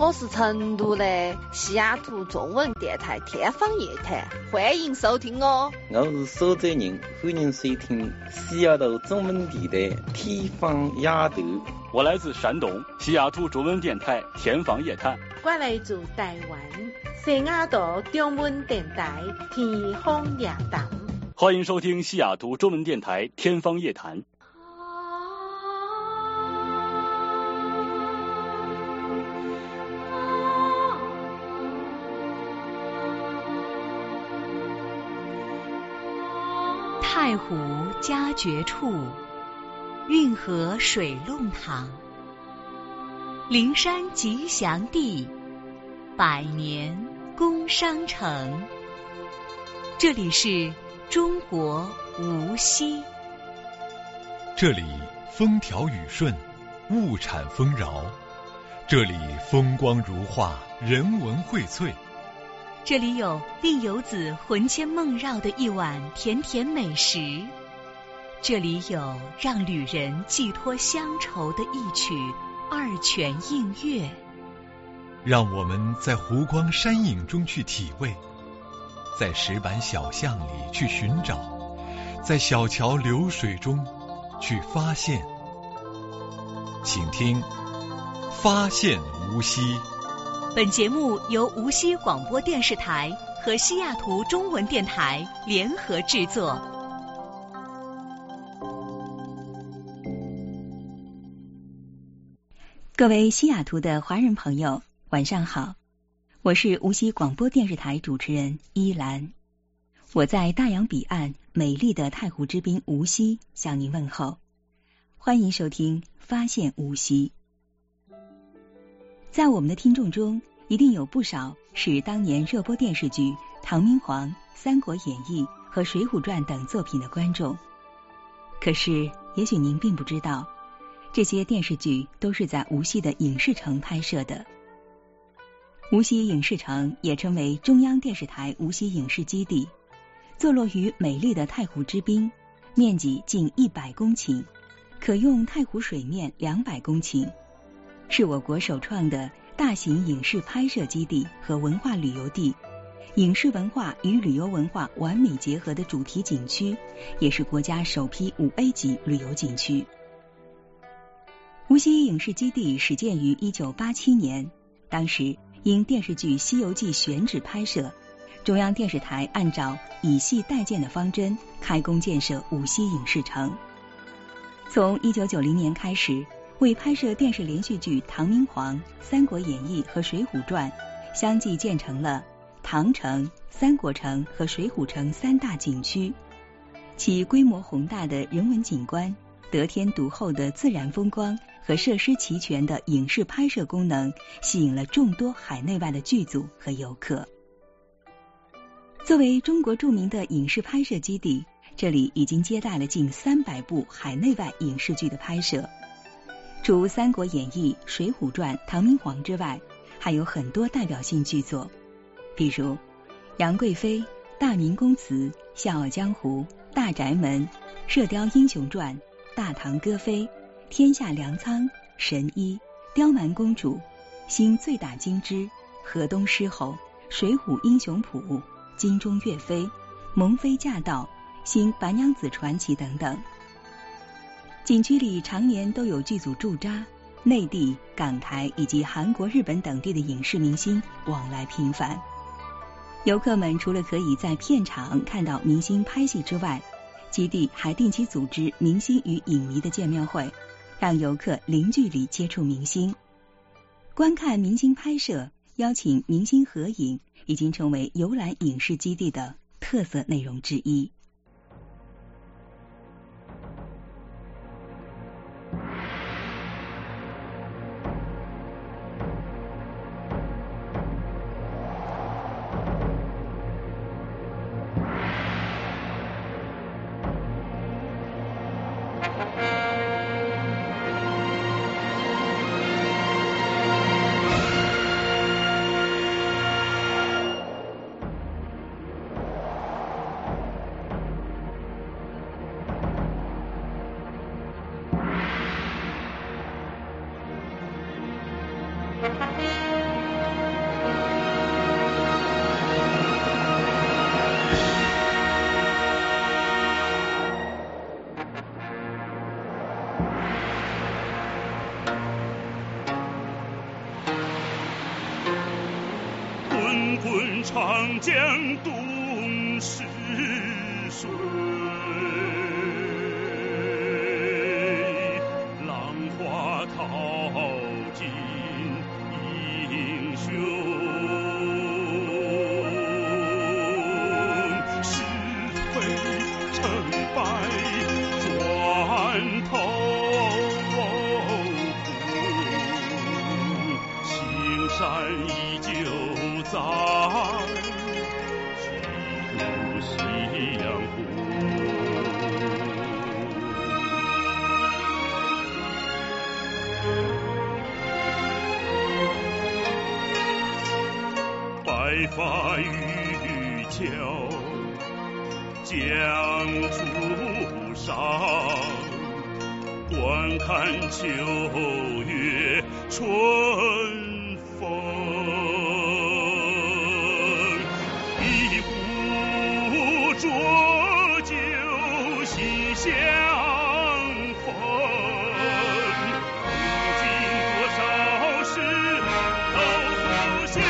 我是成都的西雅图中文电台天方夜谭，欢迎收听哦。 我是苏州人，欢迎收听西雅图中文电台天方夜谭。 我来自山东西雅图中文电台天方夜谭。 我来自台湾西雅图中文电台天方夜谭。 欢迎收听西雅图中文电台天方夜谭。 太湖佳绝处，运河水弄堂，灵山吉祥地，百年工商城。这里是中国无锡。 这里风调雨顺，物产丰饶。这里风光如画，人文荟萃。 这里有令游子魂牵梦绕的一碗甜甜美食，这里有让旅人寄托乡愁的一曲二泉映月。 让我们在湖光山影中去体味，在石板小巷里去寻找，在小桥流水中去发现。请听发现无锡。 本节目由无锡广播电视台和西雅图中文电台联合制作。各位西雅图的华人朋友，晚上好，我是无锡广播电视台主持人依兰。我在大洋彼岸美丽的太湖之滨无锡向您问候，欢迎收听发现无锡。在我们的听众中，一定有不少是当年热播电视剧《唐明皇》《三国演义》和《水浒传》等作品的观众。可是，也许您并不知道，这些电视剧都是在无锡的影视城拍摄的。无锡影视城也称为中央电视台无锡影视基地，坐落于美丽的太湖之滨，面积近100公顷，可用太湖水面200公顷。是我国首创的大型影视拍摄基地和文化旅游地，影视文化与旅游文化完美结合的主题景区，也是国家首批5A 级旅游景区。无锡影视基地始建于1987年，当时因电视剧《西游记》选址拍摄，中央电视台按照以戏代建的方针开工建设无锡影视城。从1990年开始，为拍摄电视连续剧《唐明皇》《三国演义》和《水浒传》，相继建成了唐城、三国城和水浒城3大景区。其规模宏大的人文景观、得天独厚的自然风光和设施齐全的影视拍摄功能，吸引了众多海内外的剧组和游客。作为中国著名的影视拍摄基地，这里已经接待了近300部海内外影视剧的拍摄。除《三国演义》《水浒传》《唐明皇》之外，还有很多代表性剧作，比如《杨贵妃》《大明宫词》《笑傲江湖》《大宅门》《射雕英雄传》《大唐歌妃》《天下粮仓》《神医》《刁蛮公主》《新醉打金枝》《河东狮吼》《水浒英雄谱》《金钟岳飞》《蒙妃驾到》《新白娘子传奇》等等。景区里常年都有剧组驻扎，内地、港台以及韩国、日本等地的影视明星往来频繁。游客们除了可以在片场看到明星拍戏之外，基地还定期组织明星与影迷的见面会，让游客零距离接触明星。观看明星拍摄、邀请明星合影，已经成为游览影视基地的特色内容之一。 翻滚长江东逝水，浪花淘尽英雄，是非成败转头空，青山依旧在，几度夕阳红。白发渔樵江渚上，观看秋月春风。一壶浊酒喜相逢，如今多少事都不想。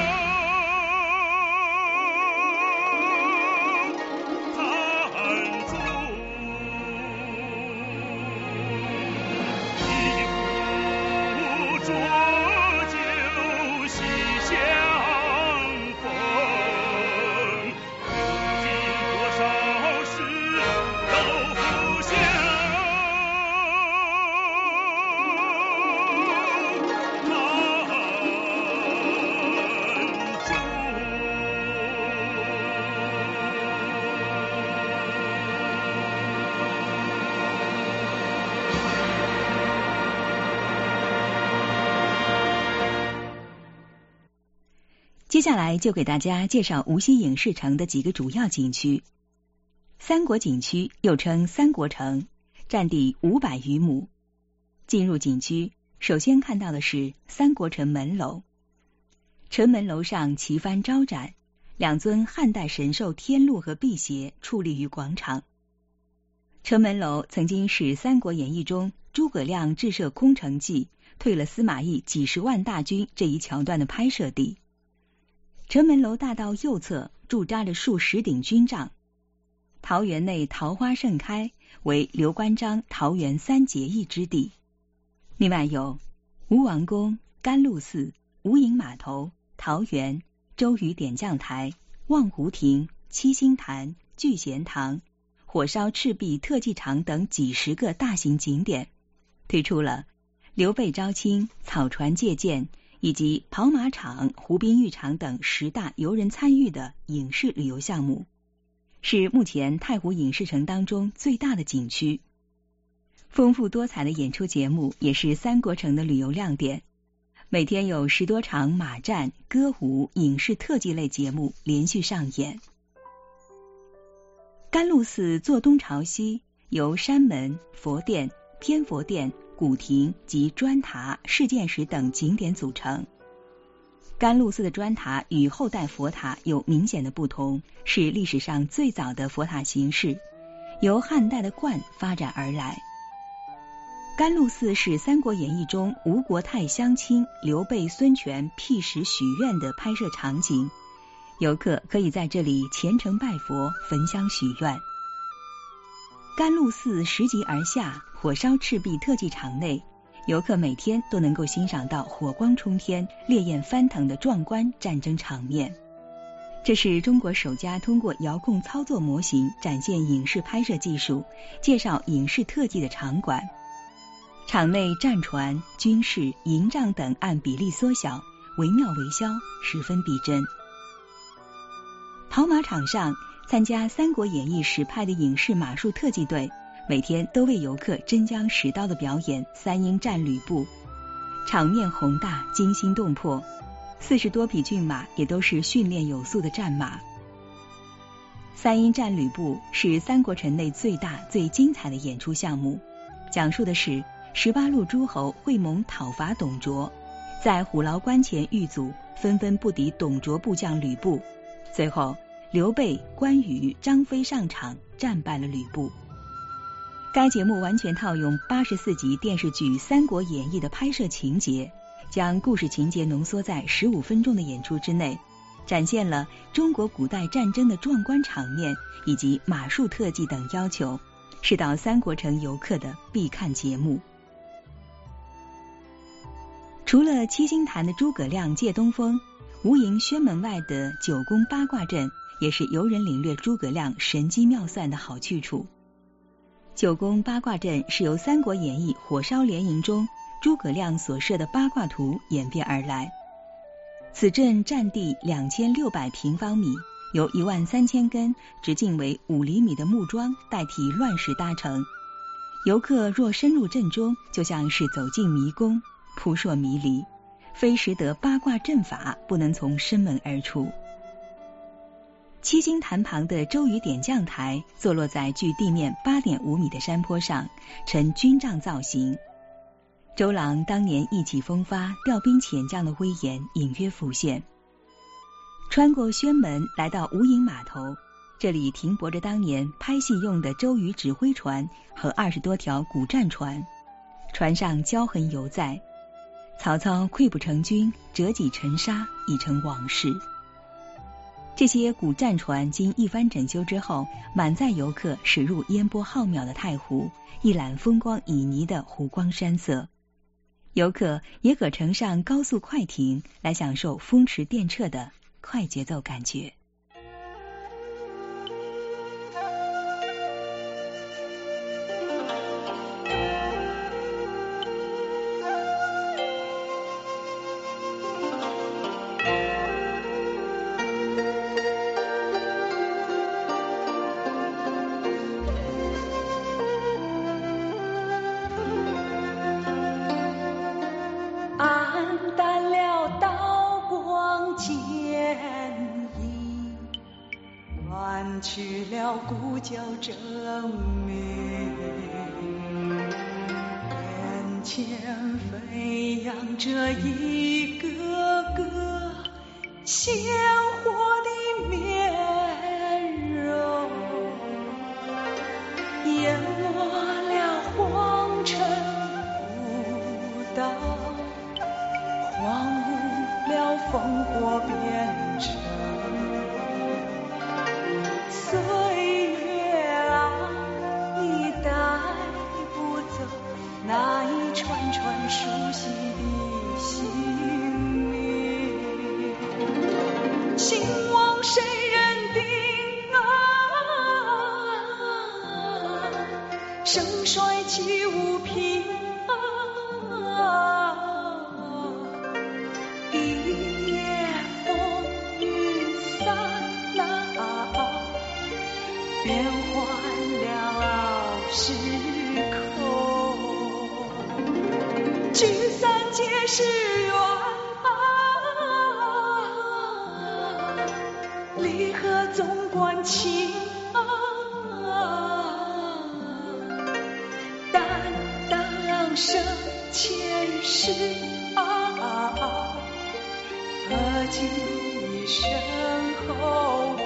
接下来就给大家介绍无锡影视城的几个主要景区。三国景区又称三国城，占地500余亩。进入景区，首先看到的是三国城门楼。城门楼上旗幡招展，2尊汉代神兽天禄和辟邪矗立于广场。城门楼曾经是《三国演义》中诸葛亮智射空城计、退了司马懿几十万大军这一桥段的拍摄地。城门楼大道右侧驻扎着数十顶军帐，桃园内桃花盛开，为刘关张桃园3结义之地。另外有吴王宫、甘露寺、无影码头、桃园、周瑜点将台、望湖亭、七星潭、聚贤堂、火烧赤壁特技场等几十个大型景点，推出了刘备招亲、草船借箭以及跑马场、湖滨浴场等10大由人参与的影视旅游项目，是目前太湖影视城当中最大的景区。丰富多彩的演出节目也是三国城的旅游亮点，每天有10多场马战、歌舞、影视特技类节目连续上演。甘露寺坐东朝西，由山门、佛殿、偏佛殿、古亭及砖塔、事件石等景点组成。甘露寺的砖塔与后代佛塔有明显的不同，是历史上最早的佛塔形式，由汉代的观发展而来。甘露寺是《三国演义》中吴国太相亲、刘备、孙权辟石许愿的拍摄场景，游客可以在这里虔诚拜佛、焚香许愿。甘露寺拾级而下，火烧赤壁特技场内，游客每天都能够欣赏到火光冲天、烈焰翻腾的壮观战争场面。这是中国首家通过遥控操作模型展现影视拍摄技术、介绍影视特技的场馆。场内战船、军事、营帐等按比例缩小，惟妙惟肖，十分逼真。跑马场上，参加《三国演义》实拍的影视马术特技队每天都为游客真将实刀的表演3英战吕布，场面宏大，惊心动魄。40多匹骏马也都是训练有素的战马。3英战吕布是三国城内最大最精彩的演出项目，讲述的是18路诸侯会盟讨伐董卓，在虎牢关前遇阻，纷纷不敌董卓部将吕布，最后刘备、关羽、张飞上场，战败了吕布。该节目完全套用84集电视剧《三国演义》的拍摄情节，将故事情节浓缩在15分钟的演出之内， 展现了中国古代战争的壮观场面以及马术特技等要求，是到三国城游客的必看节目。除了七星坛的诸葛亮借东风，无营轩门外的九宫八卦阵也是游人领略诸葛亮神机妙算的好去处。九宫八卦阵是由《三国演义》火烧连营中诸葛亮所设的八卦图演变而来。此阵占地2600平方米，由13000根直径为5厘米的木桩代替乱石搭成。游客若深入阵中，就像是走进迷宫，扑朔迷离，非识得八卦阵法，不能从深门而出。七星坛旁的周瑜点将台坐落在距地面8.5米的山坡上，呈军帐造型。周郎当年意气风发、调兵遣将的威严隐约浮现。穿过轩门来到无营码头，这里停泊着当年拍戏用的周瑜指挥船和20多条古战船，船上骄横犹在。曹操溃不成军，折戟沉沙，已成往事。这些古战船经一番整修之后，满载游客驶入烟波浩渺的太湖，一览风光旖旎的湖光山色。游客也可乘上高速快艇来享受风驰电掣的快节奏感觉。 去了鼓角争鸣，眼前飞扬着一个个鲜活的面容，淹没了皇城古道，荒芜了烽火边城。岁月啊，你带不走那一串串熟悉的姓名，兴亡谁人定啊？盛衰岂无凭啊？一夜风云散变换了时空，聚散皆是缘离合总关情担当生前世何计身后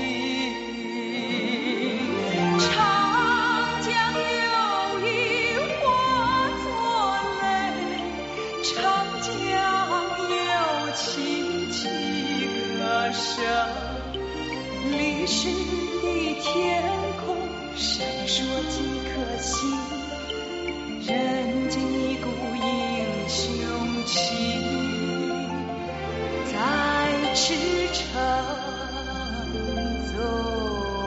历史的天空闪烁几颗星，人间一股英雄情在驰骋中。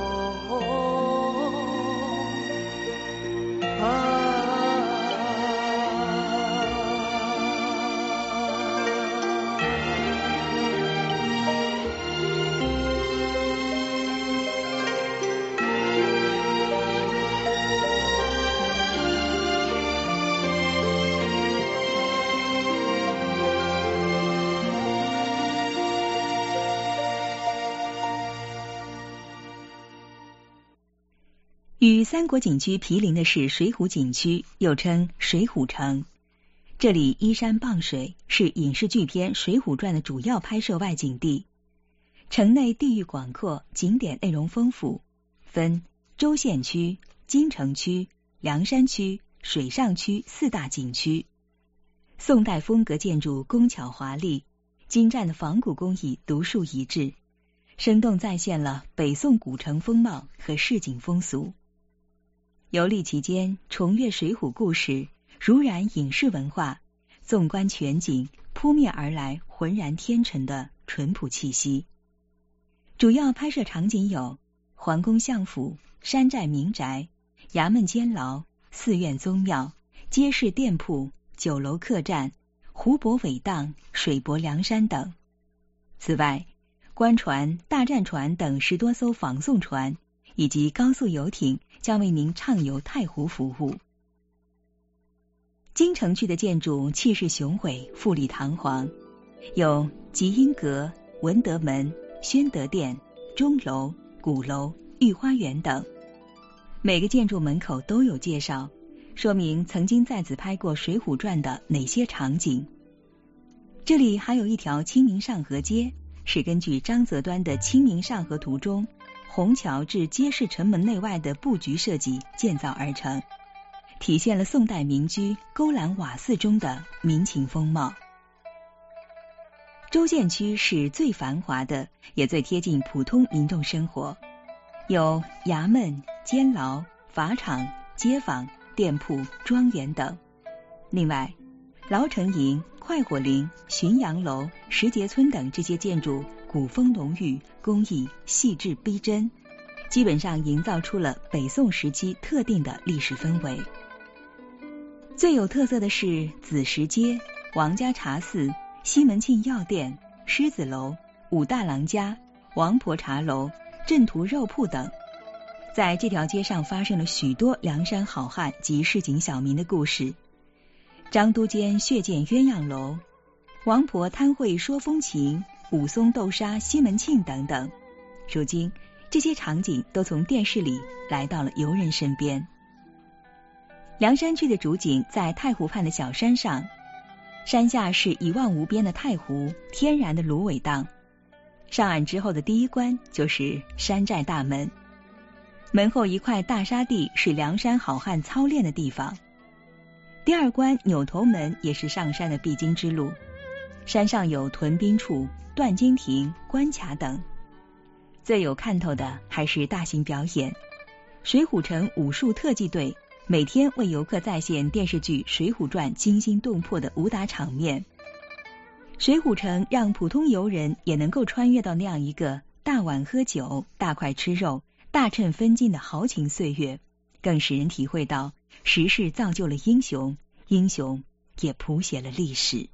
与三国景区毗邻的是水浒景区，又称水浒城。这里依山傍水，是影视剧片《水浒传》的主要拍摄外景地。城内地域广阔，景点内容丰富，分州县区、京城区、梁山区、水上区4大景区。宋代风格建筑工巧华丽， 精湛的仿古工艺独树一帜，生动再现了北宋古城风貌和市井风俗。游历期间，重阅《水浒》故事，如染影视文化，纵观全景，扑面而来浑然天成的淳朴气息。主要拍摄场景有皇宫相府、山寨民宅、衙门监牢、寺院宗庙、街市店铺、酒楼客栈、湖泊苇荡、水泊梁山等。此外，官船、大战船等10多艘仿宋船以及高速游艇将为您畅游太湖服务。京城区的建筑气势雄伟，富丽堂皇，有集英阁、文德门、宣德殿、钟楼、鼓楼、御花园等。每个建筑门口都有介绍，说明曾经在此拍过《水浒传》的哪些场景。这里还有一条清明上河街，是根据张择端的《清明上河图》中虹桥至街市城门内外的布局设计建造而成，体现了宋代民居勾栏瓦肆中的民情风貌。州县区是最繁华的，也最贴近普通民众生活，有衙门、监牢、法场、街坊、店铺、庄园等。另外，牢城营、快活林、浔阳楼、石碣村等这些建筑古风浓郁，工艺细致逼真，基本上营造出了北宋时期特定的历史氛围。最有特色的是子时街、王家茶肆、西门庆药店、狮子楼、武大郎家、王婆茶楼、镇途肉铺等。在这条街上发生了许多梁山好汉及市井小民的故事。张都监血溅鸳鸯楼、王婆贪会说风情、武松斗杀西门庆等等，如今这些场景都从电视里来到了游人身边。梁山区的主景在太湖畔的小山上，山下是一望无边的太湖，天然的芦苇荡。上岸之后的第一关就是山寨大门，门后一块大沙地是梁山好汉操练的地方。第二关扭头门也是上山的必经之路，山上有屯兵处、断金亭、关卡等。最有看头的还是大型表演，水浒城武术特技队每天为游客再现电视剧《水浒传》惊心动魄的武打场面。水浒城让普通游人也能够穿越到那样一个大碗喝酒、大块吃肉、大秤分金的豪情岁月，更使人体会到时势造就了英雄，英雄也谱写了历史。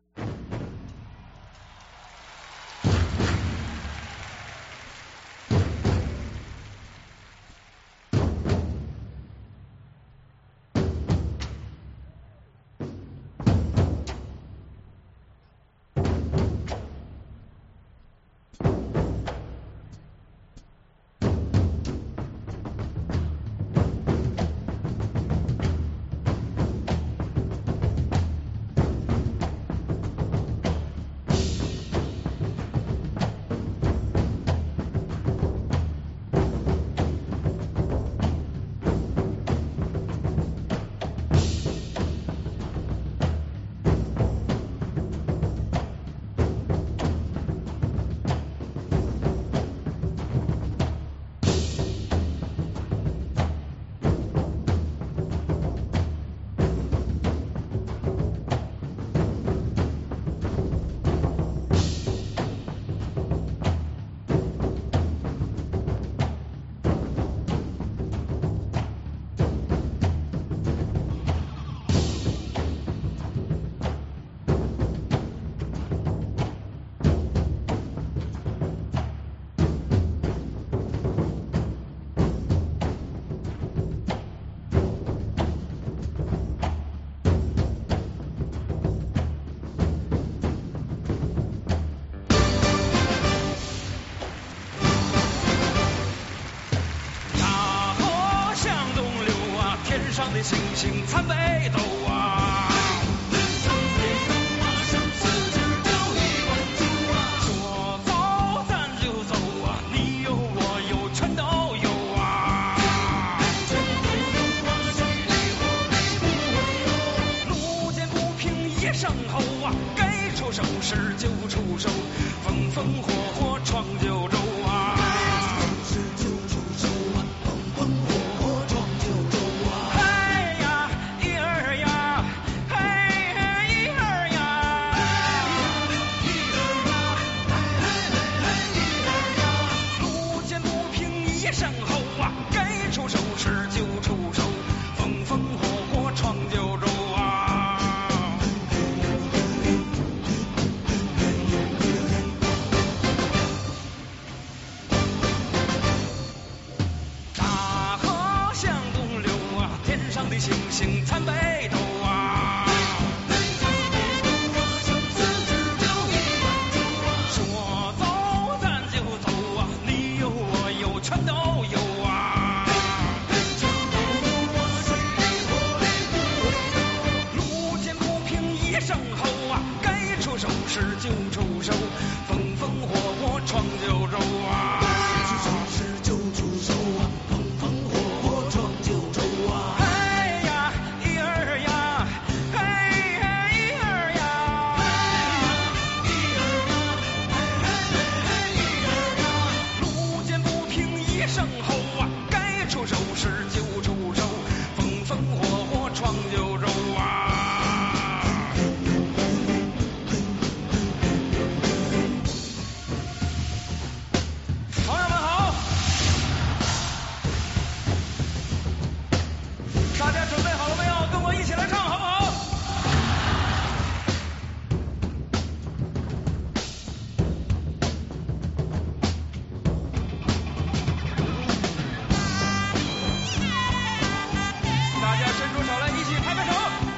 星星参北斗啊，参北斗啊，生死之交一关注啊。说走咱就走啊，你有我有全都有啊。全都有啊，谁理我理不我哟。路见不平一声吼啊，该出手时就出手，风风火火闯九州啊！就出手啊，风风火火闯九州啊！嘿呀，一儿呀，嘿一儿呀，一儿呀，嘿一儿呀，路见不平一声吼啊，该出手时就出手，风风火火闯九州啊！大河向东流啊，天上的星星参北斗啊！说走咱就走啊，你有我有全都有啊！路见不平一声吼啊，该出手时就出手，风风火火闯九州啊！嘿呀，一儿呀，嘿一儿呀，路见不平一声吼啊，该出手时就出手，风风火火闯九州啊！朋友们好，大家准备好了没有？跟我一起来唱好不好？大家伸出手来，一起拍拍手。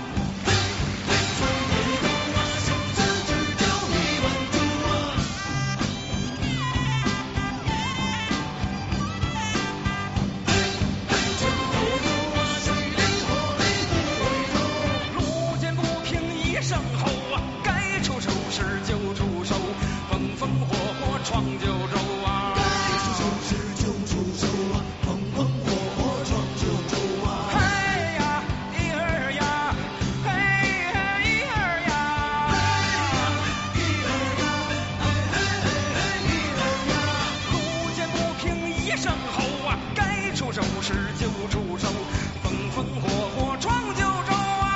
路见不平一声吼啊，该出手时就出手，风风火火闯九州啊！嘿呀，一儿呀，嘿一儿呀，路见不平一声吼啊，该出手时就出手，风风火火闯九州啊！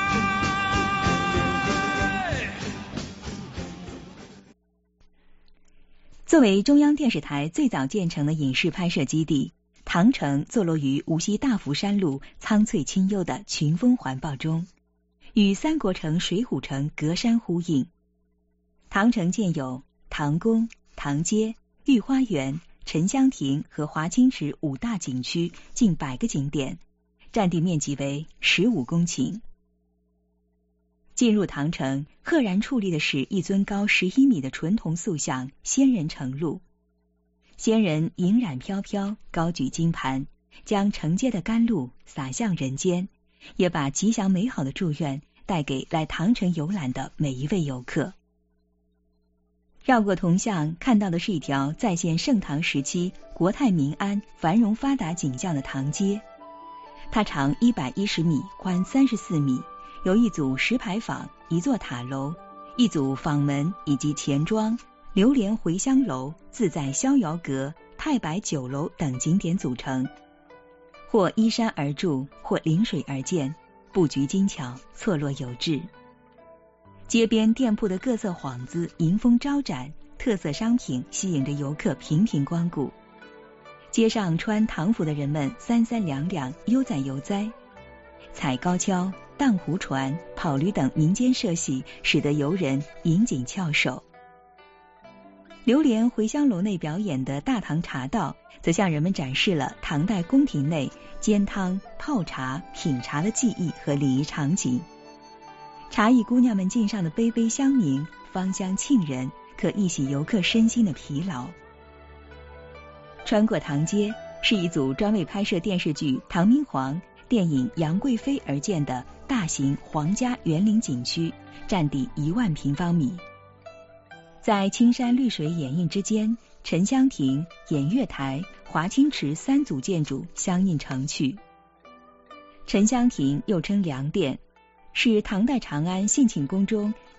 作为中央电视台最早建成的影视拍摄基地，唐城坐落于无锡大福山路苍翠清幽的群峰环抱中，与三国城、水浒城隔山呼应。唐城建有唐宫、唐街、御花园、沉香亭和华清池5大景区近100个景点，占地面积为15公顷。进入唐城，赫然矗立的是一尊高11米的纯铜塑像仙人承露。仙人银染飘飘，高举金盘，将承接的甘露洒向人间，也把吉祥美好的祝愿带给来唐城游览的每一位游客。绕过铜像，看到的是一条再现盛唐时期国泰民安、繁荣发达景象的唐街。它长110米，宽34米，有一组石牌坊、一座塔楼、一组坊门以及钱庄、榴莲回香楼、自在逍遥阁、太白酒楼等景点组成，或依山而筑，或临水而建，布局精巧，错落有致。街边店铺的各色幌子迎风招展，特色商品吸引着游客频频光顾。街上穿唐服的人们三三两两，悠哉悠哉。踩高跷、荡湖船、跑驴等民间社戏，使得游人引颈翘首。榴莲回香楼内表演的大唐茶道，则向人们展示了唐代宫廷内煎汤、泡茶、品茶的技艺和礼仪场景。茶艺姑娘们敬上的杯杯香茗，芳香沁人，可一洗游客身心的疲劳。穿过唐街，是一组专为拍摄电视剧《唐明皇》、电影《杨贵妃》而建的大型皇家园林景区，占地1万平方米。在青山绿水掩映之间，沉香亭、偃月台、华清池3组建筑相映成趣。沉香亭又称梁殿，是唐代长安信庆宫中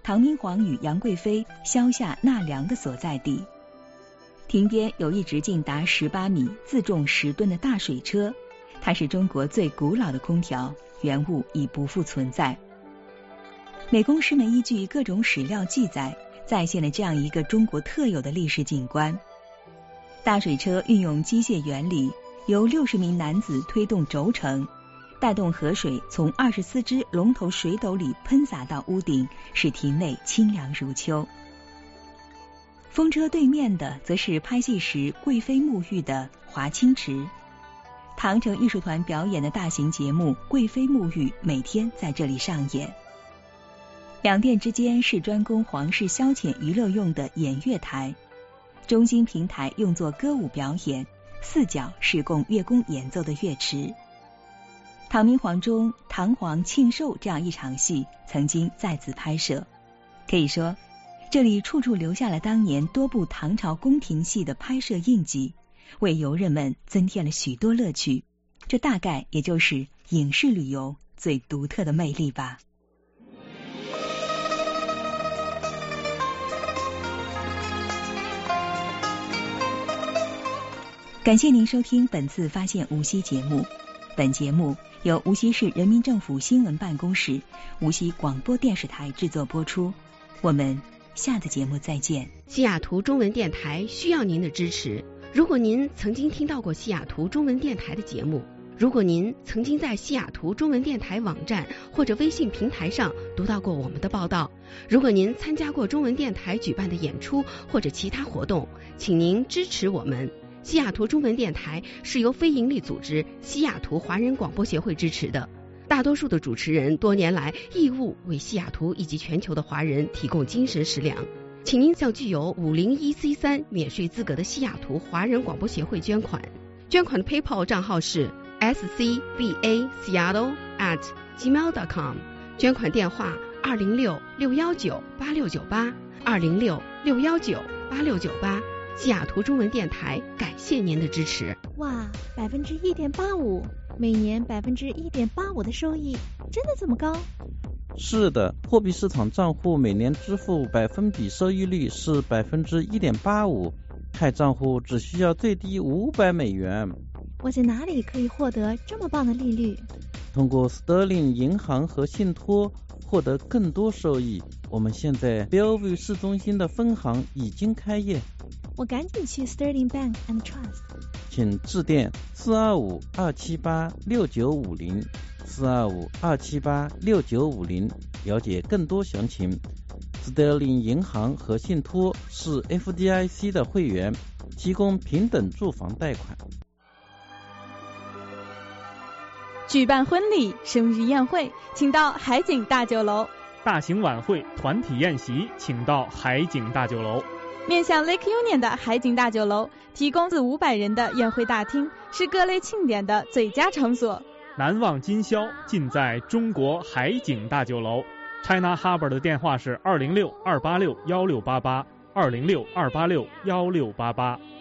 唐明皇与杨贵妃消夏纳凉的所在地。亭边有一直径达18米、自重10吨的大水车，它是中国最古老的空调，原物已不复存在。美工师们依据各种史料记载，再现了这样一个中国特有的历史景观。大水车运用机械原理，由60名男子推动轴承，带动河水从24只龙头水斗里喷洒到屋顶，使亭内清凉如秋。风车对面的则是拍戏时贵妃沐浴的华清池，唐城艺术团表演的大型节目《贵妃沐浴》每天在这里上演。两殿之间是专供皇室消遣娱乐用的演乐台，中心平台用作歌舞表演，四角是供乐工演奏的乐池。唐明皇中唐皇庆寿这样一场戏曾经在此拍摄，可以说这里处处留下了当年多部唐朝宫廷戏的拍摄印记，为游人们增添了许多乐趣。这大概也就是影视旅游最独特的魅力吧。感谢您收听本次发现无锡节目。本节目由无锡市人民政府新闻办公室、无锡广播电视台制作播出。我们下次节目再见。 西雅图中文电台需要您的支持。如果您曾经听到过西雅图中文电台的节目，如果您曾经在西雅图中文电台网站或者微信平台上读到过我们的报道，如果您参加过中文电台举办的演出或者其他活动，请您支持我们。西雅图中文电台是由非营利组织西雅图华人广播协会支持的，大多数的主持人多年来义务为西雅图以及全球的华人提供精神食粮，请您向具有501C3免税资格的西雅图华人广播协会捐款。捐款的 PayPal 账号是 scbaseattle@gmail.com， 捐款电话206-619-8698 206-619-8698。西雅图中文电台感谢您的支持。 哇，1.85%，每年1.85%的收益，真的这么高？ 是的，货币市场账户每年支付百分比收益率是1.85%，开账户只需要最低500美元。 我在哪里可以获得这么棒的利率？ 通过 Sterling 银行和信托获得更多收益。我们现在 Bellevue 市中心的分行已经开业。 我赶紧去 Sterling Bank and Trust。 请致电425-278-6950 425-278-6950了解更多详情。Sterling 银行和信托是 FDIC 的会员，提供平等住房贷款。 举办婚礼、生日宴会，请到海景大酒楼； 大型晚会、团体宴席，请到海景大酒楼。 面向 Lake Union 的海景大酒楼提供400-500人的宴会大厅，是各类庆典的最佳场所。 难忘今宵尽在中国海景大酒楼。China Harbor 的电话是206-286-1688 206-286-1688。